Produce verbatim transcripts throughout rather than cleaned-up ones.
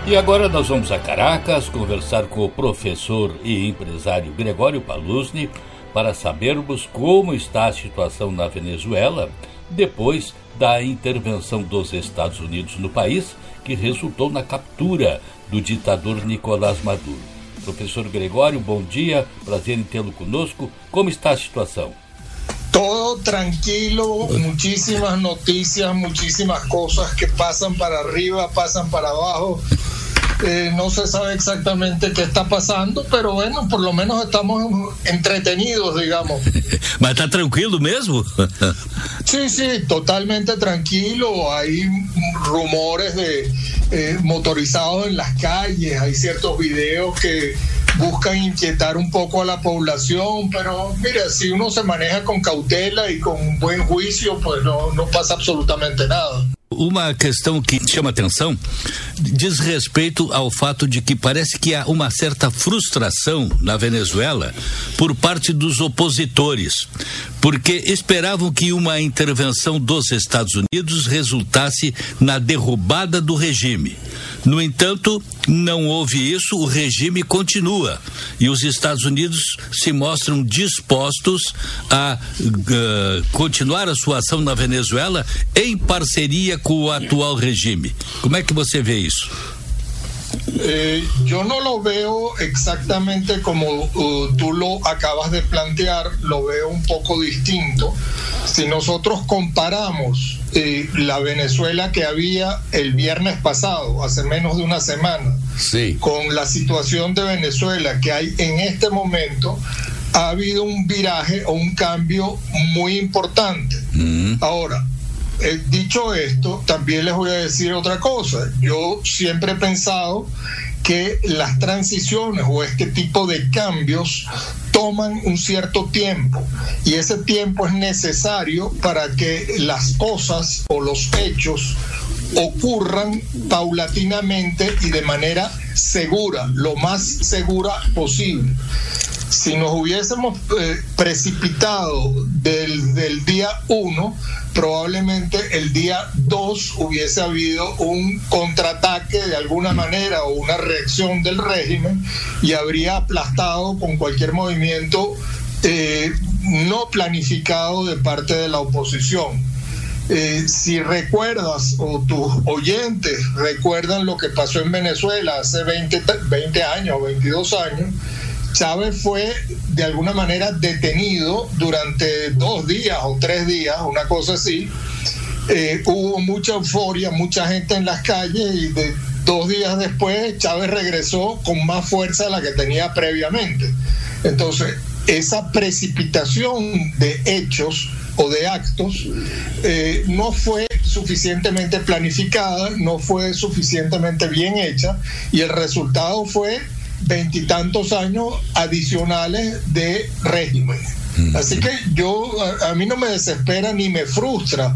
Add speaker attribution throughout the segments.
Speaker 1: E agora nós vamos a Caracas conversar com o professor e empresário Gregório Paluzzi para sabermos como está a situação na Venezuela depois da intervenção dos Estados Unidos no país, que resultou na captura do ditador Nicolás Maduro. Professor Gregório, bom dia, prazer em tê-lo conosco. Como está a situação?
Speaker 2: Todo tranquilo, muchísimas noticias, muchísimas cosas que pasan para arriba, pasan para abajo. Eh, no se sabe exactamente qué está pasando, pero bueno, por lo menos estamos entretenidos, digamos.
Speaker 3: Mas está tranquilo mesmo?
Speaker 2: Sí, sí, totalmente tranquilo. Hay rumores de eh, motorizados en las calles, hay ciertos videos que buscan inquietar un poco a la población, pero mira, si uno se maneja con cautela y con buen juicio, pues no, no pasa absolutamente nada.
Speaker 3: Uma questão que chama atenção diz respeito ao fato de que parece que há uma certa frustração na Venezuela por parte dos opositores, porque esperavam que uma intervenção dos Estados Unidos resultasse na derrubada do regime. No entanto, não houve isso, o regime continua e os Estados Unidos se mostram dispostos a uh, continuar a sua ação na Venezuela em parceria com o atual regime. Como é que você vê isso?
Speaker 2: Eh, yo no lo veo exactamente como uh, tú lo acabas de plantear, lo veo un poco distinto. Si nosotros comparamos eh, la Venezuela que había el viernes pasado, hace menos de una semana,
Speaker 3: sí,
Speaker 2: con la situación de Venezuela que hay en este momento, ha habido un viraje o un cambio muy importante. Mm. Ahora, Eh, dicho esto, también les voy a decir otra cosa. Yo siempre he pensado que las transiciones o este tipo de cambios toman un cierto tiempo y ese tiempo es necesario para que las cosas o los hechos ocurran paulatinamente y de manera segura, lo más segura posible. Si nos hubiésemos eh, precipitado del, del día uno, probablemente el día dos hubiese habido un contraataque de alguna manera o una reacción del régimen y habría aplastado con cualquier movimiento eh, no planificado de parte de la oposición. Eh, si recuerdas o tus oyentes recuerdan lo que pasó en Venezuela hace veinte, veinte años o veintidós años, Chávez fue de alguna manera detenido durante dos días o tres días, una cosa así. Eh, hubo mucha euforia, mucha gente en las calles y de dos días después Chávez regresó con más fuerza de la que tenía previamente. Entonces, esa precipitación de hechos o de actos eh, no fue suficientemente planificada, no fue suficientemente bien hecha y el resultado fue veintitantos años adicionales de régimen. Así que yo, a, a mí no me desespera ni me frustra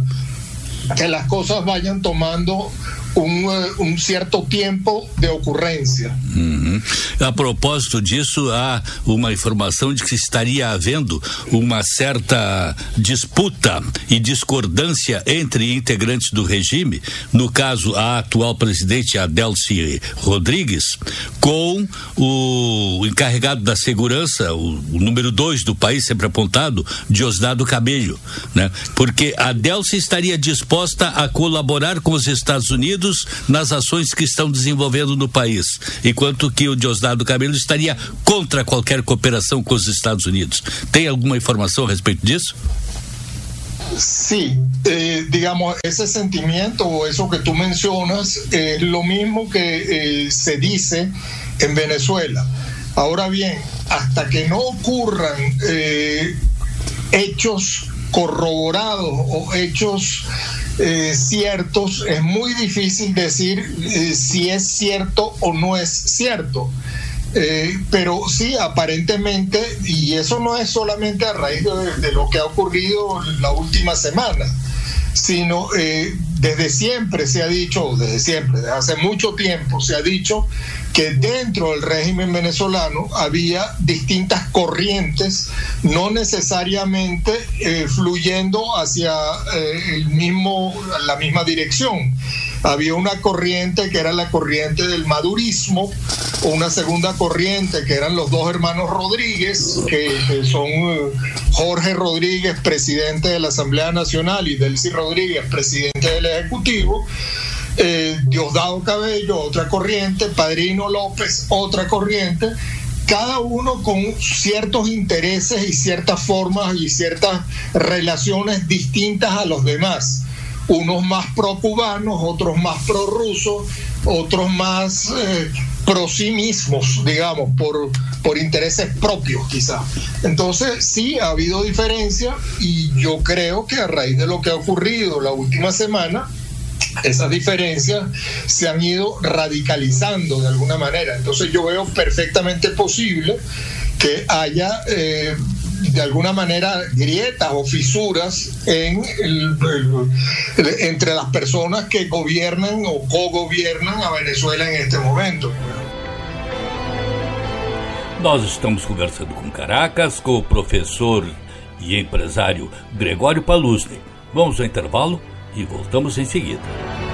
Speaker 2: que las cosas vayan tomando um, um certo tempo de ocorrência.
Speaker 3: Uhum. A propósito disso, há uma informação de que estaria havendo uma certa disputa e discordância entre integrantes do regime, no caso a atual presidente Adelcy Rodrigues, com o encarregado da segurança, o, o número dois do país, sempre apontado, Diosdado Cabello, né? Porque a Adelcy estaria disposta a colaborar com os Estados Unidos nas ações que estão desenvolvendo no país, enquanto que o Diosdado Cabello estaria contra qualquer cooperação com os Estados Unidos. Tem alguma informação a respeito disso?
Speaker 2: Sí, eh, digamos, ese sentimiento o eso que tú mencionas es lo mismo que eh, se dice en Venezuela. Ahora bien, hasta que no ocurran eh, hechos corroborados o hechos eh, ciertos, es muy difícil decir eh, si es cierto o no es cierto. Eh, pero sí, aparentemente, y eso no es solamente a raíz de, de lo que ha ocurrido en la última semana, sino eh, desde siempre se ha dicho, desde siempre, desde hace mucho tiempo se ha dicho que dentro del régimen venezolano había distintas corrientes, no necesariamente eh, fluyendo hacia eh, el mismo, la misma dirección. Había una corriente que era la corriente del madurismo, una segunda corriente que eran los dos hermanos Rodríguez, que, que son uh, Jorge Rodríguez, presidente de la Asamblea Nacional, y Delcy Rodríguez, presidente del Ejecutivo. Eh, Diosdado Cabello, otra corriente, Padrino López, otra corriente, cada uno con ciertos intereses y ciertas formas y ciertas relaciones distintas a los demás. Unos más pro-cubanos, otros más pro-rusos, otros más eh, pro sí mismos, digamos, por, por intereses propios quizás. Entonces sí ha habido diferencia, y yo creo que a raíz de lo que ha ocurrido la última semana, esas diferencias se han ido radicalizando de alguna manera. Entonces yo veo perfectamente posible que haya eh, de alguna manera grietas o fisuras en el, el, entre las personas que gobiernan o cogobiernan a Venezuela en este momento.
Speaker 1: Nós estamos conversando com Caracas, com o professor e empresário Gregório Palusni. Vamos ao intervalo e voltamos em seguida.